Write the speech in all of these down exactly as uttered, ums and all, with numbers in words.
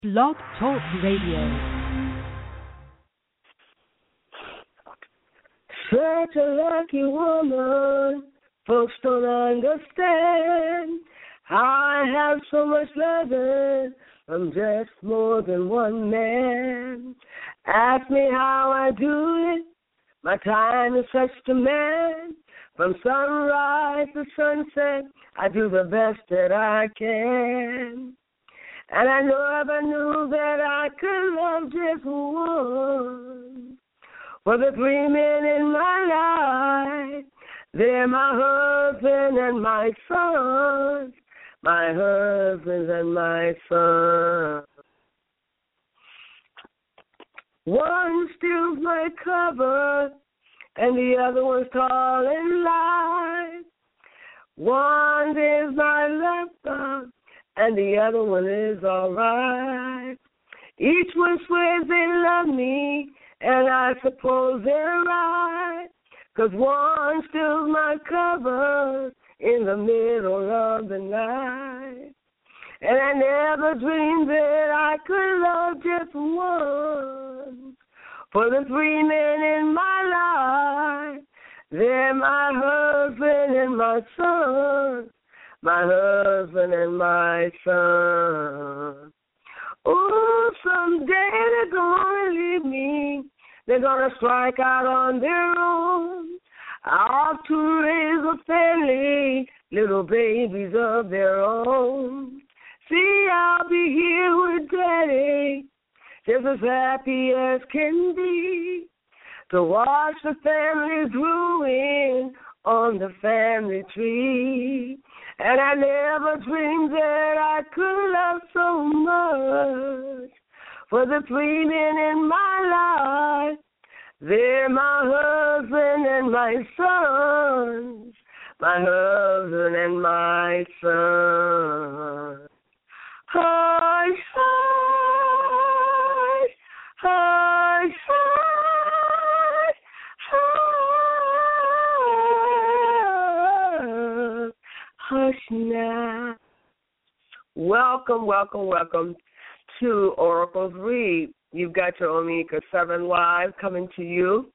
Blog Talk Radio. Such a lucky woman, folks don't understand. I have so much loving from just more than one man. Ask me how I do it, my time is such demand. From sunrise to sunset, I do the best that I can. And I never knew that I could love just one. For the three men in my life, they're my husband and my son, my husband and my son. One steals my cover, and the other one's tall and light. One is my laptop, and the other one is all right. Each one swears they love me, and I suppose they're right, 'cause one steals my covers in the middle of the night. And I never dreamed that I could love just one. For the three men in my life, they're my husband and my son, my husband and my son. Oh, someday they're gonna leave me. They're gonna strike out on their own. I'll to raise a family, little babies of their own. See, I'll be here with Daddy, just as happy as can be, to watch the family growing on the family tree. And I never dreamed that I could love so much. For the three men in my life, they're my husband and my sons, my husband and my son. Hush, hush, hush, hush, hush, hush now. Welcome, welcome, welcome to Oracle's Read. You've got your Omega seven Live coming to you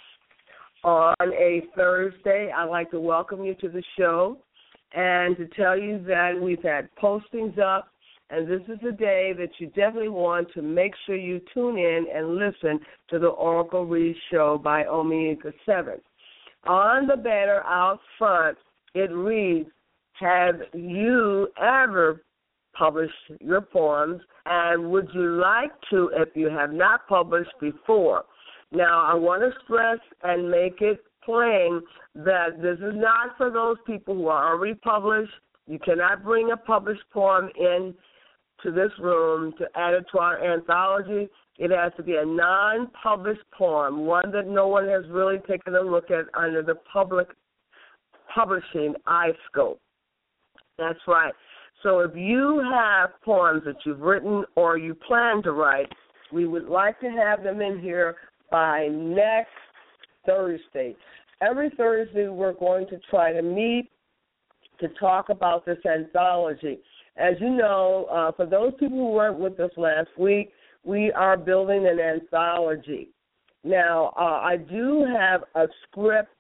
on a Thursday. I'd like to welcome you to the show and to tell you that we've had postings up, and this is a day that you definitely want to make sure you tune in and listen to the Oracle Read show by Omega seven. On the banner out front, it reads, "Have you ever published your poems, and would you like to if you have not published before?" Now, I want to stress and make it plain that this is not for those people who are already published. You cannot bring a published poem in to this room to add it to our anthology. It has to be a non-published poem, one that no one has really taken a look at under the public publishing I scope. That's right. So if you have poems that you've written or you plan to write, we would like to have them in here by next Thursday. Every Thursday we're going to try to meet to talk about this anthology. As you know, uh, for those people who weren't with us last week, we are building an anthology. Now, uh, I do have a script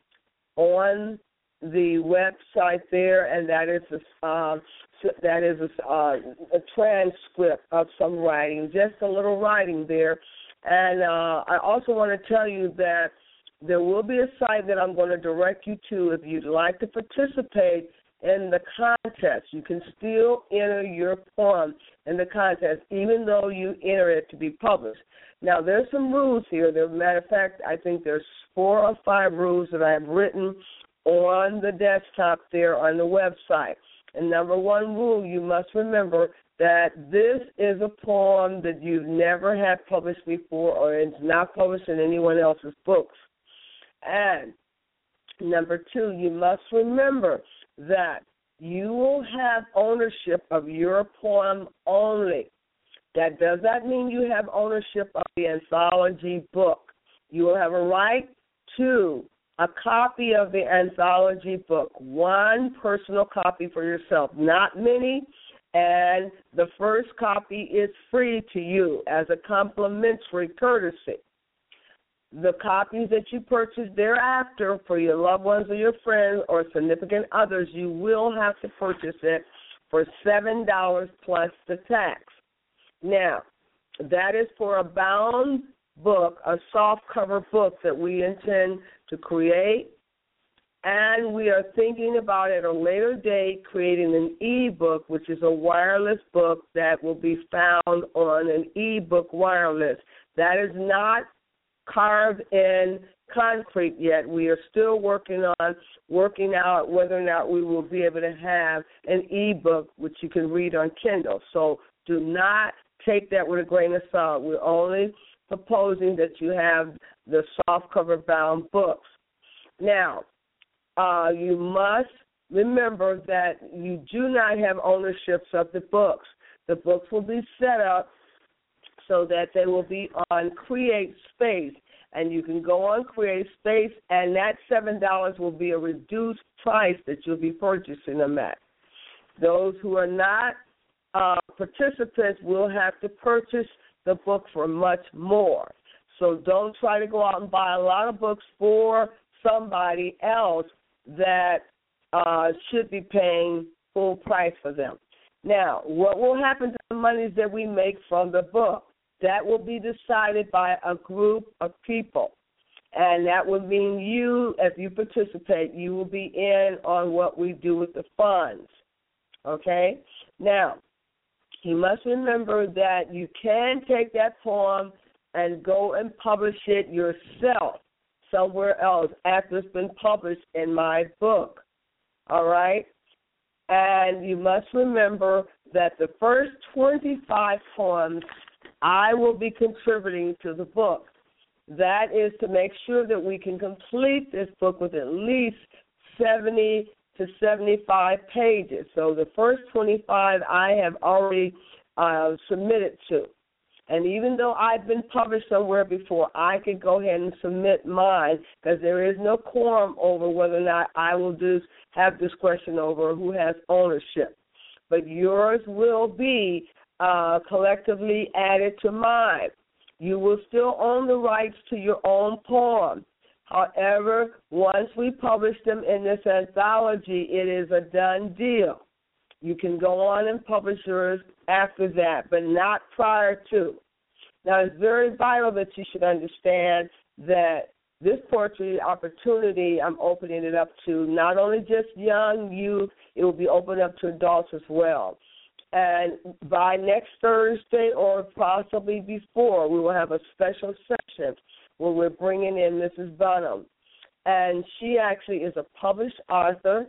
on the website there, and that is a, uh, that is a, uh, a transcript of some writing, just a little writing there. And uh, I also want to tell you that there will be a site that I'm going to direct you to if you'd like to participate in the contest. You can still enter your poem in the contest, even though you enter it to be published. Now, there's some rules here. As a matter of fact, I think there's four or five rules that I have written on the desktop there on the website. And number one rule, you must remember that this is a poem that you've never had published before, or it's not published in anyone else's books. And number two, you must remember that you will have ownership of your poem only. That does not mean you have ownership of the anthology book. You will have a right to a copy of the anthology book, one personal copy for yourself, not many, and the first copy is free to you as a complimentary courtesy. The copies that you purchase thereafter for your loved ones or your friends or significant others, you will have to purchase it for seven dollars plus the tax. Now, that is for a bound book, a soft cover book that we intend to create, and we are thinking about at a later date creating an e-book, which is a wireless book that will be found on an e-book wireless. That is not carved in concrete yet. We are still working on working out whether or not we will be able to have an e-book which you can read on Kindle. So do not take that with a grain of salt. We're only proposing that you have the soft cover bound books. Now, uh, you must remember that you do not have ownerships of the books. The books will be set up so that they will be on Create Space, and you can go on Create Space, and that seven dollars will be a reduced price that you'll be purchasing them at. Those who are not uh, participants will have to purchase the book for much more. So don't try to go out and buy a lot of books for somebody else that uh, should be paying full price for them. Now, what will happen to the monies that we make from the book? That will be decided by a group of people, and that would mean you, if you participate, you will be in on what we do with the funds, okay? Now, you must remember that you can take that poem and go and publish it yourself somewhere else after it's been published in my book, all right? And you must remember that the first twenty-five poems I will be contributing to the book. That is to make sure that we can complete this book with at least seventy to seventy-five pages. So the first twenty-five I have already uh, submitted to. And even though I've been published somewhere before, I can go ahead and submit mine because there is no quorum over whether or not I will do, have discretion over who has ownership. But yours will be uh, collectively added to mine. You will still own the rights to your own poem. However, once we publish them in this anthology, it is a done deal. You can go on and publish yours after that, but not prior to. Now, it's very vital that you should understand that this poetry opportunity, I'm opening it up to not only just young youth, it will be opened up to adults as well. And by next Thursday or possibly before, we will have a special session where we're bringing in Missus Bonham. And she actually is a published author,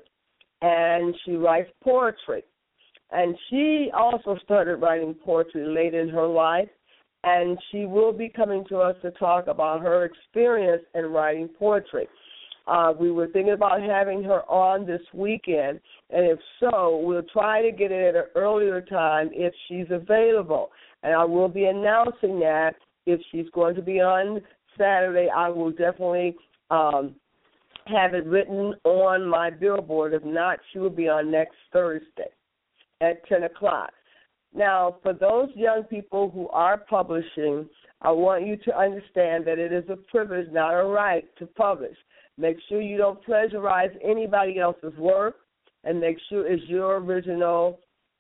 and she writes poetry. And she also started writing poetry late in her life, and she will be coming to us to talk about her experience in writing poetry. Uh, we were thinking about having her on this weekend, and if so, we'll try to get it at an earlier time if she's available. And I will be announcing that if she's going to be on Saturday. I will definitely um, have it written on my billboard. If not, she will be on next Thursday at ten o'clock. Now, for those young people who are publishing, I want you to understand that it is a privilege, not a right, to publish. Make sure you don't plagiarize anybody else's work, and make sure it's your original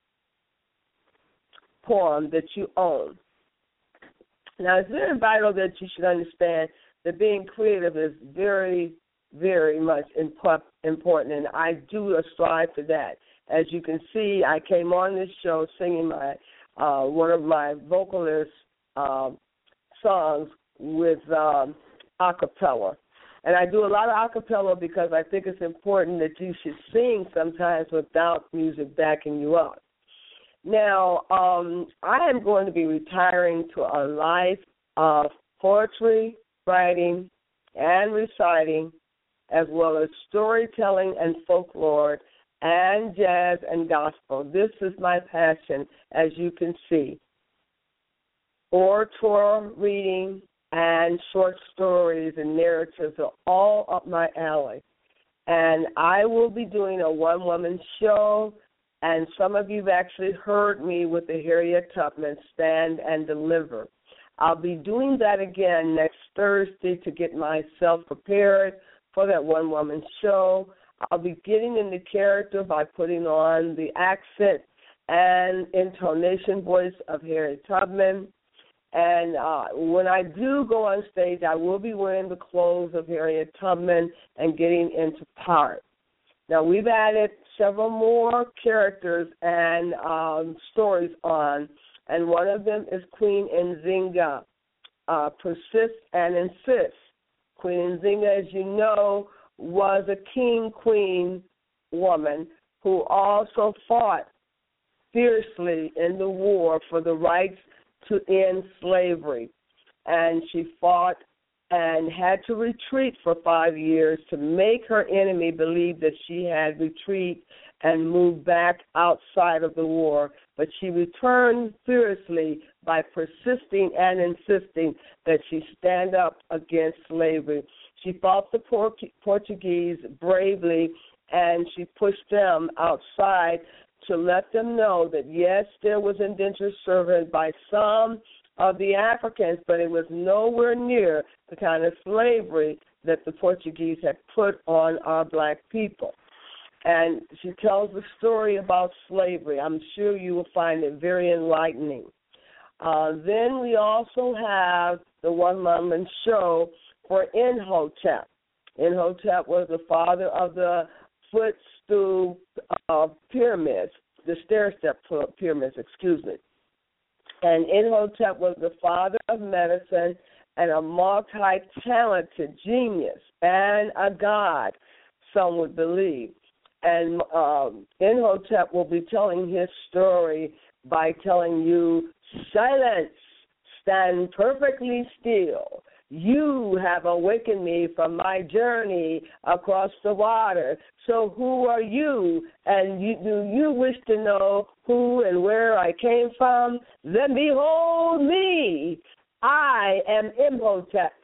poem that you own. Now, it's very vital that you should understand that being creative is very, very much important, and I do strive for that. As you can see, I came on this show singing my uh, one of my vocalist uh, songs with um, a cappella. And I do a lot of a cappella because I think it's important that you should sing sometimes without music backing you up. Now, um, I am going to be retiring to a life of poetry, writing, and reciting, as well as storytelling and folklore, and jazz and gospel. This is my passion, as you can see. Oratory reading and short stories and narratives are all up my alley. And I will be doing a one-woman show And some of you have actually heard me with the Harriet Tubman Stand and Deliver. I'll be doing that again next Thursday to get myself prepared for that one-woman show. I'll be getting in the character by putting on the accent and intonation voice of Harriet Tubman. And uh, when I do go on stage, I will be wearing the clothes of Harriet Tubman and getting into part. Now, we've added several more characters and um, stories on, and one of them is Queen Nzinga, uh, Persist and Insist. Queen Nzinga, as you know, was a king-queen woman who also fought fiercely in the war for the rights to end slavery. And she fought and had to retreat for five years to make her enemy believe that she had retreated and moved back outside of the war. But she returned fiercely by persisting and insisting that she stand up against slavery. She fought the Portuguese bravely, and she pushed them outside to let them know that, yes, there was indentured servant by some of the Africans, but it was nowhere near the kind of slavery that the Portuguese had put on our black people. And she tells the story about slavery. I'm sure you will find it very enlightening. Uh, then we also have the one-woman show for Imhotep. Imhotep was the father of the footstool uh, pyramids, the stair-step pyramids, excuse me. And Imhotep was the father of medicine and a multi-talented genius and a god, some would believe. And um, Imhotep will be telling his story by telling you, silence, stand perfectly still. You have awakened me from my journey across the water. So who are you? And you, do you wish to know who and where I came from? Then behold me. I am Imhotep.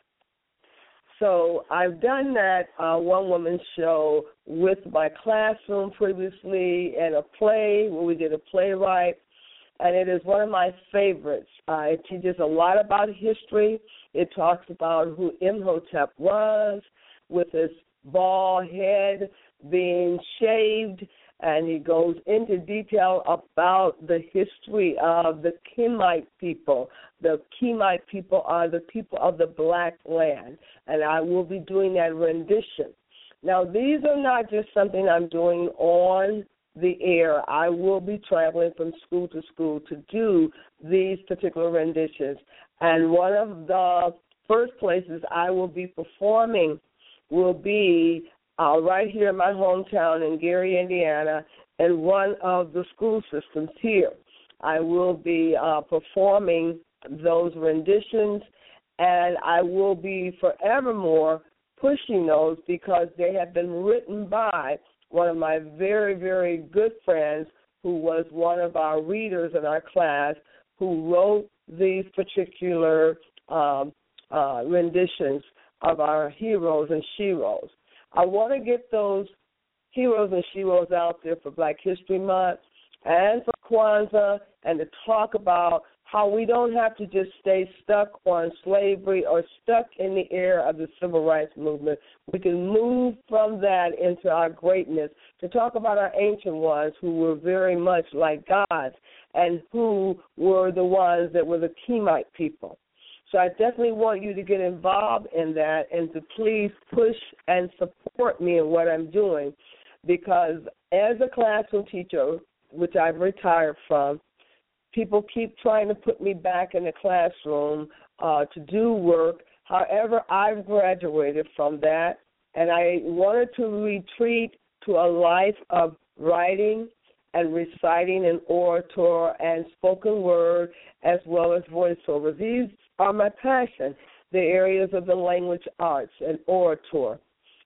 So I've done that uh, one-woman show with my classroom previously and a play where we did a playwright, and it is one of my favorites. Uh, it teaches a lot about history. It talks about who Imhotep was with his bald head being shaved, and he goes into detail about the history of the Kemite people. The Kemite people are the people of the black land, and I will be doing that rendition. Now, these are not just something I'm doing on the air. I will be traveling from school to school to do these particular renditions. And one of the first places I will be performing will be uh, right here in my hometown in Gary, Indiana, in one of the school systems here. I will be uh, performing those renditions, and I will be forevermore pushing those because they have been written by one of my very, very good friends who was one of our readers in our class who wrote these particular um, uh, renditions of our heroes and sheroes. I want to get those heroes and sheroes out there for Black History Month and for Kwanzaa, and to talk about how we don't have to just stay stuck on slavery or stuck in the era of the civil rights movement. We can move from that into our greatness, to talk about our ancient ones who were very much like gods and who were the ones that were the Kemite people. So I definitely want you to get involved in that and to please push and support me in what I'm doing, because as a classroom teacher, which I've retired from, people keep trying to put me back in the classroom uh, to do work. However, I've graduated from that, and I wanted to retreat to a life of writing and reciting and orator and spoken word as well as voiceover. These are my passion, the areas of the language arts and orator.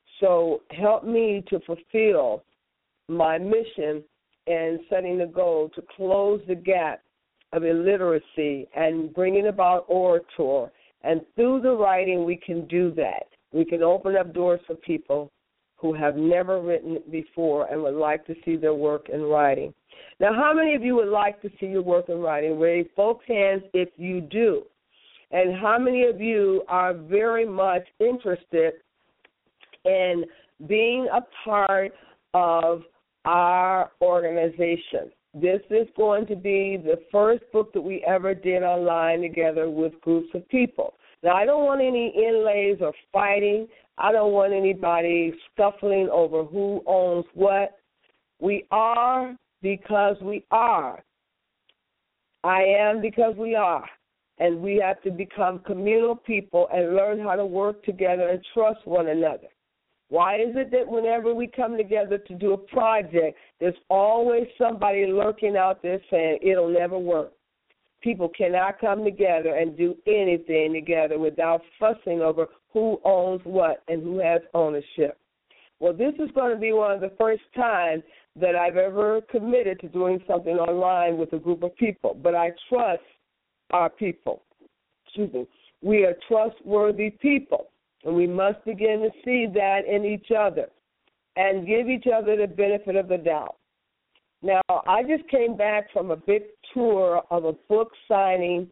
So help me to fulfill my mission in setting the goal to close the gap of illiteracy and bringing about orator. And through the writing, we can do that. We can open up doors for people who have never written before and would like to see their work in writing. Now, how many of you would like to see your work in writing? Raise both hands if you do. And how many of you are very much interested in being a part of our organization? This is going to be the first book that we ever did online together with groups of people. Now, I don't want any inlays or fighting. I don't want anybody scuffling over who owns what. We are because we are. I am because we are. And we have to become communal people and learn how to work together and trust one another. Why is it that whenever we come together to do a project, there's always somebody lurking out there saying it'll never work? People cannot come together and do anything together without fussing over who owns what and who has ownership. Well, this is going to be one of the first times that I've ever committed to doing something online with a group of people, but I trust our people. Excuse me. We are trustworthy people, and we must begin to see that in each other and give each other the benefit of the doubt. Now, I just came back from a big tour of a book signing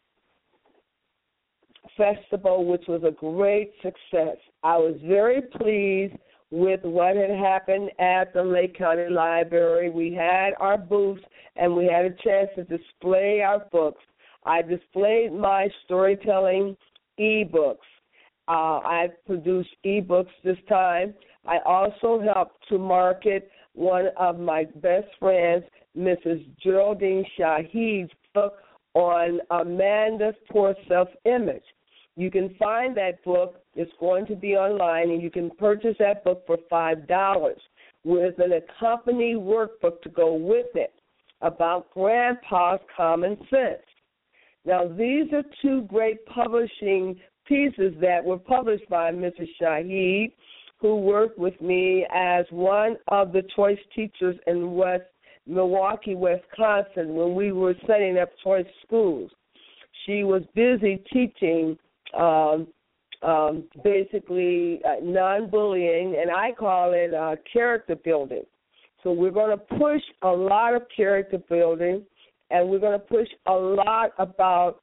festival, which was a great success. I was very pleased with what had happened at the Lake County Library. We had our booths, and we had a chance to display our books. I displayed my storytelling e-books. Uh, I produced e-books this time. I also helped to market one of my best friends, Missus Geraldine Shahid's book on Amanda's Poor Self-Image. You can find that book. It's going to be online, and you can purchase that book for five dollars with an accompanying workbook to go with it about Grandpa's Common Sense. Now, these are two great publishing pieces that were published by Missus Shahid, who worked with me as one of the choice teachers in West Milwaukee, Wisconsin, when we were setting up choice schools. She was busy teaching um, um, basically uh, non-bullying, and I call it uh, character building. So we're going to push a lot of character building, and we're going to push a lot about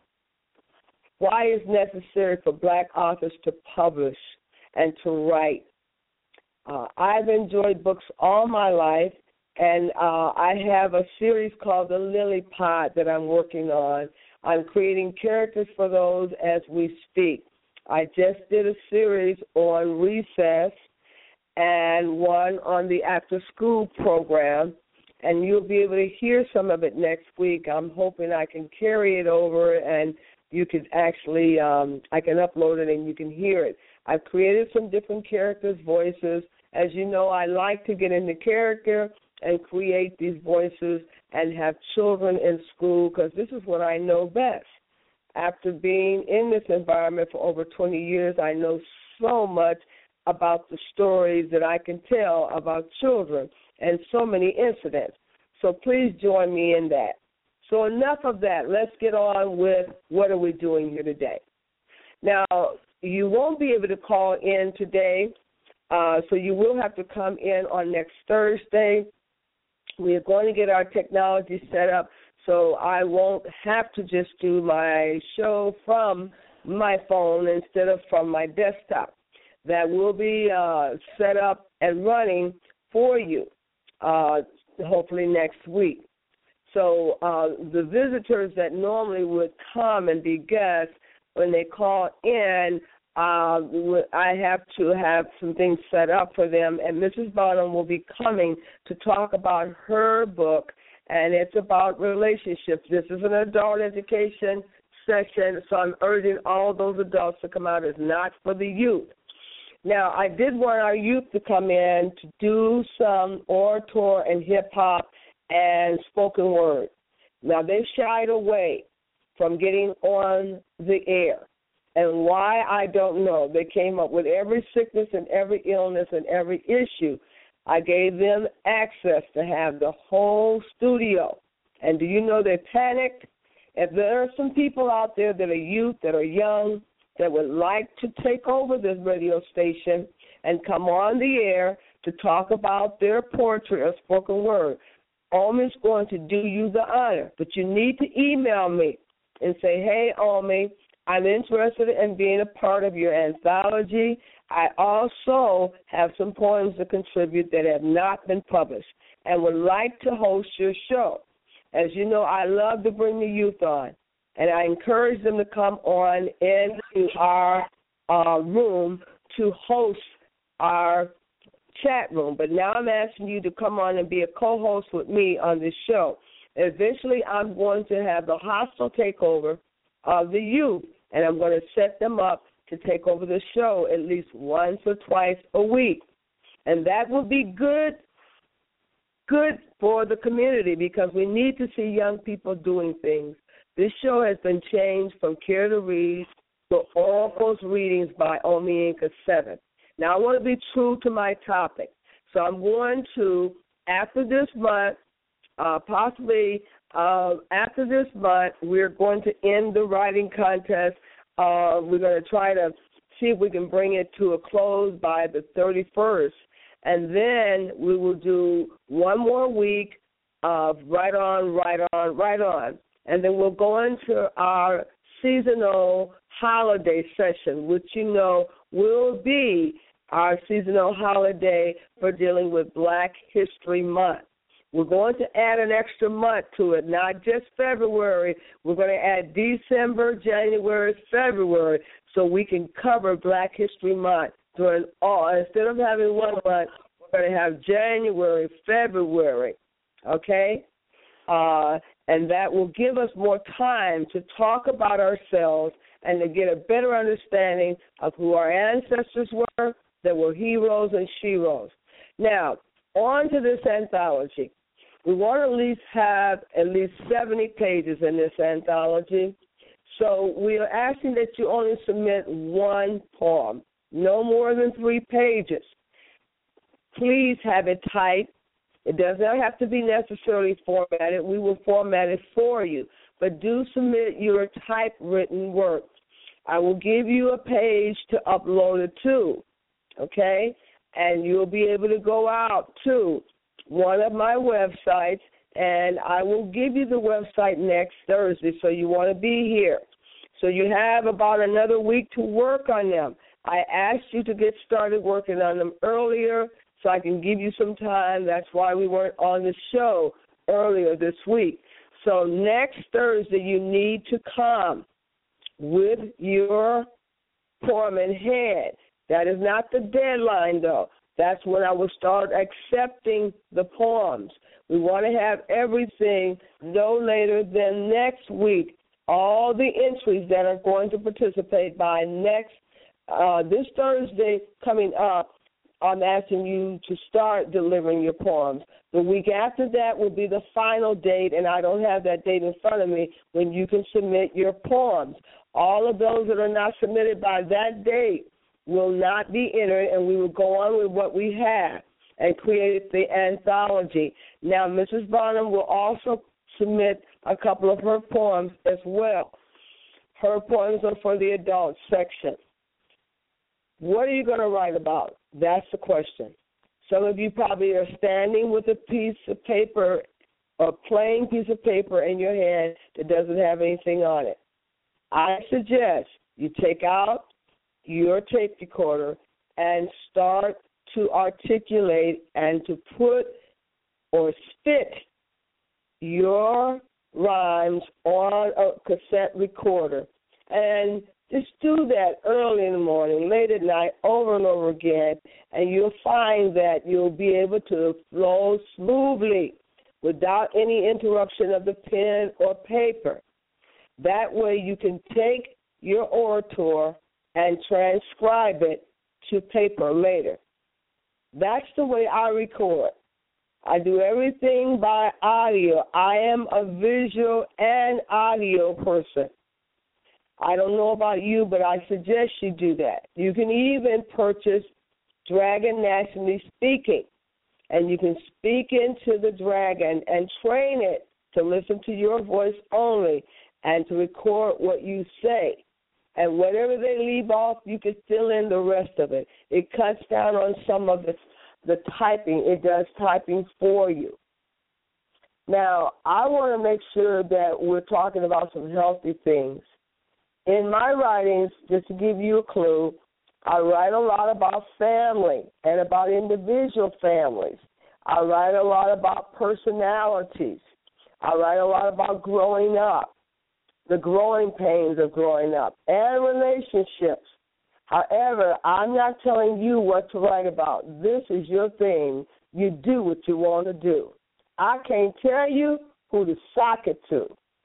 why it's necessary for black authors to publish and to write. Uh, I've enjoyed books all my life, and uh, I have a series called The Lily Pod that I'm working on. I'm creating characters for those as we speak. I just did a series on recess and one on the after-school program, and you'll be able to hear some of it next week. I'm hoping I can carry it over and you can actually, um, I can upload it and you can hear it. I've created some different characters' voices. As you know, I like to get into character and create these voices and have children in school because this is what I know best. After being in this environment for over twenty years, I know so much about the stories that I can tell about children and so many incidents. So please join me in that. So enough of that. Let's get on with what are we doing here today. Now, you won't be able to call in today, uh, so you will have to come in on next Thursday. We are going to get our technology set up so I won't have to just do my show from my phone instead of from my desktop. That will be uh, set up and running for you uh, hopefully next week. So uh, the visitors that normally would come and be guests, when they call in, uh, I have to have some things set up for them, and Missus Bonham will be coming to talk about her book, and it's about relationships. This is an adult education session, so I'm urging all those adults to come out. It's not for the youth. Now, I did want our youth to come in to do some oratory and hip-hop and spoken word. Now, they shied away from getting on the air. And why, I don't know. They came up with every sickness and every illness and every issue. I gave them access to have the whole studio. And do you know they panicked? If there are some people out there that are youth, that are young, that would like to take over this radio station and come on the air to talk about their poetry or spoken word, Omi's going to do you the honor, but you need to email me and say, hey, Omi, I'm interested in being a part of your anthology. I also have some poems to contribute that have not been published and would like to host your show. As you know, I love to bring the youth on, and I encourage them to come on into our uh, room to host our chat room. But now I'm asking you to come on and be a co-host with me on this show. Eventually, I'm going to have the hostile takeover of the youth, and I'm going to set them up to take over the show at least once or twice a week. And that will be good, good for the community because we need to see young people doing things. This show has been changed from Care to Read to Oracle's Readings by Omi Inca seven. Now, I want to be true to my topic. So I'm going to, after this month, uh, possibly uh, after this month, we're going to end the writing contest. Uh, we're going to try to see if we can bring it to a close by the thirty-first. And then we will do one more week of right on, right on, right on. And then we'll go into our seasonal holiday session, which you know will be our seasonal holiday for dealing with Black History Month. We're going to add an extra month to it, not just February. We're going to add December, January, February, so we can cover Black History Month during all. Instead of having one month, we're going to have January, February, okay? Uh, and that will give us more time to talk about ourselves and to get a better understanding of who our ancestors were, that were heroes and sheroes. Now, on to this anthology. We want to at least have at least seventy pages in this anthology. So we are asking that you only submit one poem, no more than three pages. Please have it typed. It does not have to be necessarily formatted. We will format it for you. But do submit your typewritten work. I will give you a page to upload it to, okay? And you'll be able to go out to one of my websites, and I will give you the website next Thursday, so you want to be here. So you have about another week to work on them. I asked you to get started working on them earlier so I can give you some time. That's why we weren't on the show earlier this week. So next Thursday you need to come with your poem in hand. That is not the deadline, though. That's when I will start accepting the poems. We want to have everything no later than next week. All the entries that are going to participate by next, uh, this Thursday coming up, I'm asking you to start delivering your poems. The week after that will be the final date, and I don't have that date in front of me, when you can submit your poems. All of those that are not submitted by that date will not be entered, and we will go on with what we have and create the anthology. Now, Missus Bonham will also submit a couple of her poems as well. Her poems are for the adult section. What are you going to write about? That's the question. Some of you probably are standing with a piece of paper, a plain piece of paper in your hand that doesn't have anything on it. I suggest you take out your tape recorder and start to articulate and to put or spit your rhymes on a cassette recorder. And just do that early in the morning, late at night, over and over again, and you'll find that you'll be able to flow smoothly without any interruption of the pen or paper. That way you can take your orator and transcribe it to paper later. That's the way I record. I do everything by audio. I am a visual and audio person. I don't know about you, but I suggest you do that. You can even purchase Dragon Nationally Speaking, and you can speak into the Dragon and train it to listen to your voice only and to record what you say. And whatever they leave off, you can fill in the rest of it. It cuts down on some of the, the typing. It does typing for you. Now, I want to make sure that we're talking about some healthy things. In my writings, just to give you a clue, I write a lot about family and about individual families. I write a lot about personalities. I write a lot about growing up, the growing pains of growing up, and relationships. However, I'm not telling you what to write about. This is your thing. You do what you want to do. I can't tell you who to sock it to.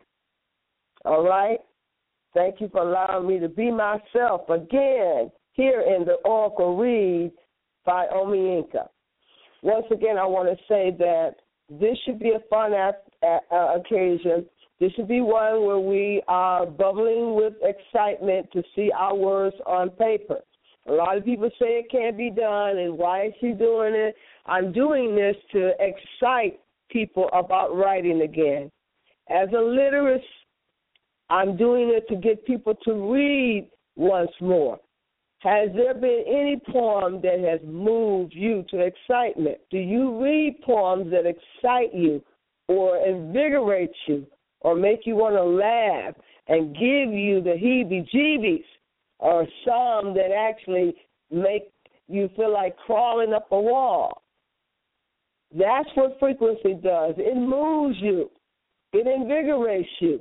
All right? Thank you for allowing me to be myself again here in the Oracle Read by Omi Inka. Once again, I want to say that this should be a fun uh, occasion. This should be one where we are bubbling with excitement to see our words on paper. A lot of people say it can't be done, and why is she doing it? I'm doing this to excite people about writing again. As a literist, I'm doing it to get people to read once more. Has there been any poem that has moved you to excitement? Do you read poems that excite you or invigorate you or make you want to laugh and give you the heebie-jeebies, or some that actually make you feel like crawling up a wall? That's what frequency does. It moves you. It invigorates you.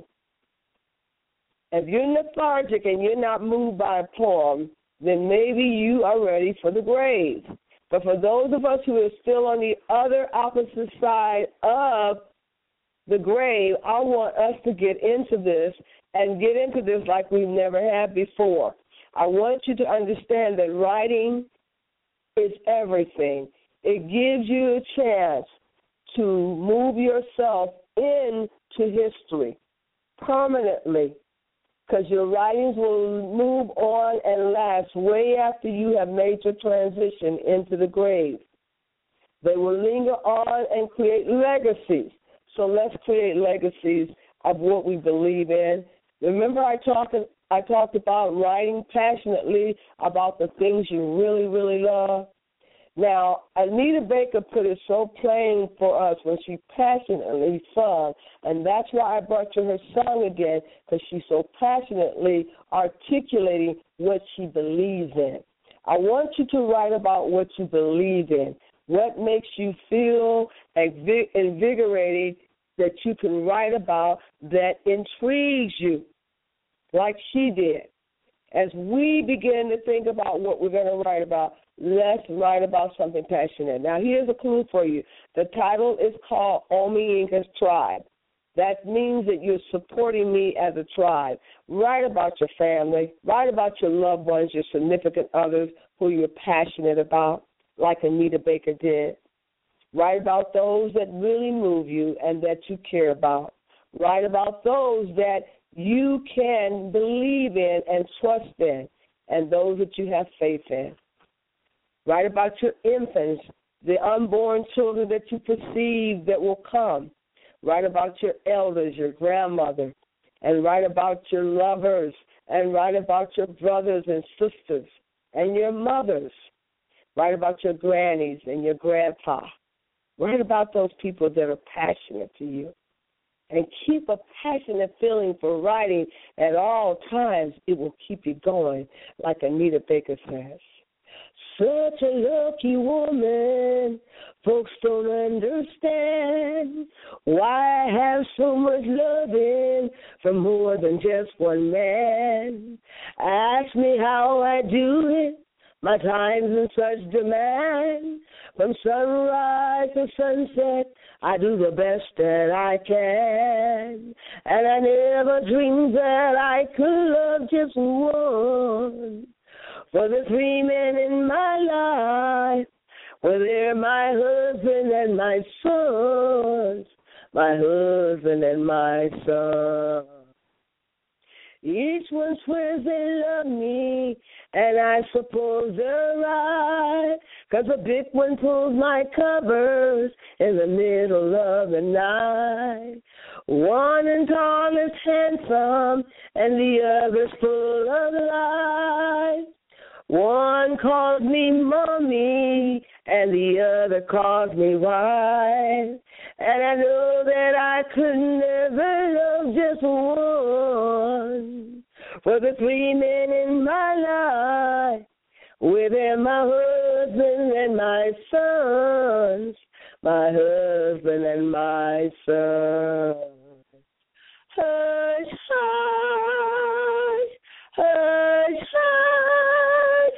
If you're lethargic and you're not moved by a poem, then maybe you are ready for the grave. But for those of us who are still on the other opposite side of the grave, I want us to get into this and get into this like we've never had before. I want you to understand that writing is everything. It gives you a chance to move yourself into history permanently, because your writings will move on and last way after you have made your transition into the grave. They will linger on and create legacies. So let's create legacies of what we believe in. Remember I talked, I talked about writing passionately about the things you really, really love? Now, Anita Baker put it so plain for us when she passionately sung, and that's why I brought you her song again, because she's so passionately articulating what she believes in. I want you to write about what you believe in, what makes you feel invigorated that you can write about that intrigues you, like she did. As we begin to think about what we're going to write about, let's write about something passionate. Now, here's a clue for you. The title is called Omi Inka's Tribe. That means that you're supporting me as a tribe. Write about your family. Write about your loved ones, your significant others who you're passionate about, like Anita Baker did. Write about those that really move you and that you care about. Write about those that you can believe in and trust in, and those that you have faith in. Write about your infants, the unborn children that you perceive that will come. Write about your elders, your grandmother, and write about your lovers, and write about your brothers and sisters and your mothers. Write about your grannies and your grandpa. Write about those people that are passionate to you. And keep a passionate feeling for writing at all times. It will keep you going, like Anita Baker says. Such a lucky woman, folks don't understand why I have so much loving from more than just one man. Ask me how I do it, my time's in such demand. From sunrise to sunset, I do the best that I can. And I never dreamed that I could love just one. For the three men in my life, well, they're my husband and my sons, my husband and my son. Each one swears they love me, and I suppose they're right, 'cause a big one pulls my covers in the middle of the night. One is tall and handsome, and the other's full of life. One calls me mommy, and the other calls me wife. And I know that I could never love just one. For the three men in my life, with them my husband and my sons, my husband and my sons. Hush, hush, hush, hush,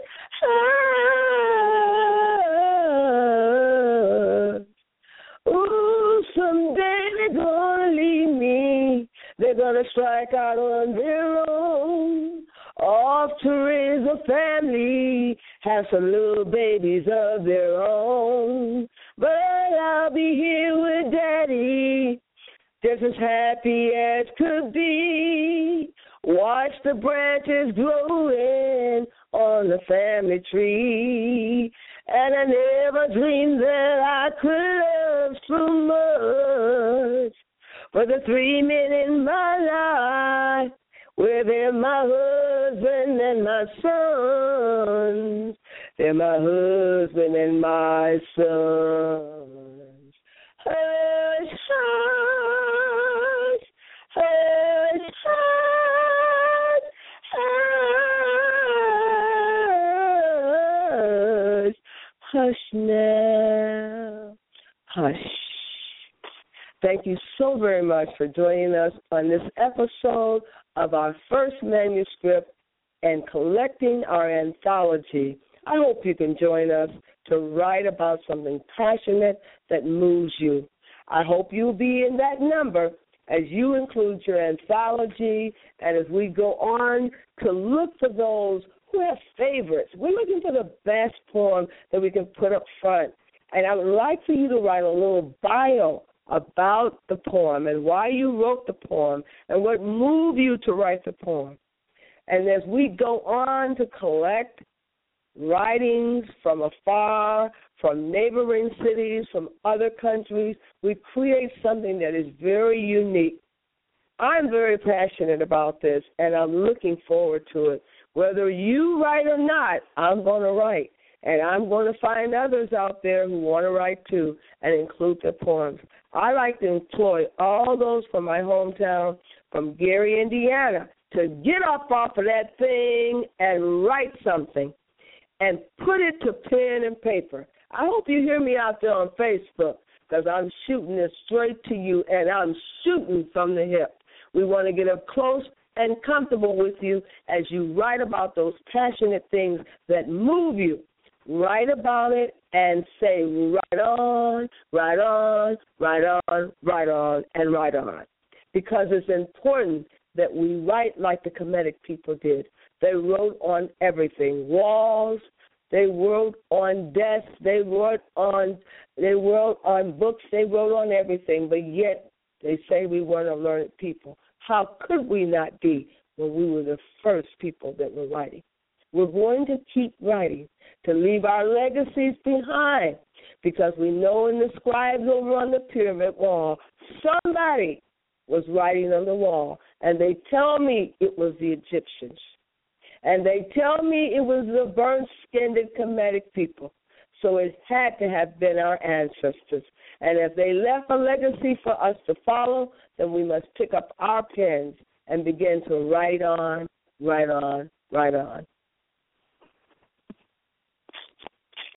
hush. Ooh, someday they're gonna leave me. They're gonna strike out on their own. Off to raise a family, have some little babies of their own. But I'll be here with Daddy, just as happy as could be. Watch the branches growing on the family tree. And I never dreamed that I could love so much. For the three men in my life, with them my husband and my sons. They're my husband and my sons. Hush, hush, hush, hush, hush, hush now, hush. Thank you so very much for joining us on this episode of our first manuscript and collecting our anthology. I hope you can join us to write about something passionate that moves you. I hope you'll be in that number as you include your anthology and as we go on to look for those who have favorites. We're looking for the best poem that we can put up front. And I would like for you to write a little bio about the poem and why you wrote the poem and what moved you to write the poem. And as we go on to collect writings from afar, from neighboring cities, from other countries, we create something that is very unique. I'm very passionate about this, and I'm looking forward to it. Whether you write or not, I'm going to write. And I'm going to find others out there who want to write too and include their poems. I like to employ all those from my hometown, from Gary, Indiana, to get up off of that thing and write something and put it to pen and paper. I hope you hear me out there on Facebook because I'm shooting this straight to you, and I'm shooting from the hip. We want to get up close and comfortable with you as you write about those passionate things that move you. Write about it and say, right on, right on, right on, right on, and right on. Because it's important that we write like the Kemetic people did. They wrote on everything, walls, they wrote on desks, they wrote on, they wrote on books, they wrote on everything, but yet they say we weren't a learned people. How could we not be when we were the first people that were writing? We're going to keep writing to leave our legacies behind because we know in the scribes over on the pyramid wall, somebody was writing on the wall, and they tell me it was the Egyptians. And they tell me it was the burnt-skinned Kemetic people. So it had to have been our ancestors. And if they left a legacy for us to follow, then we must pick up our pens and begin to write on, write on, write on.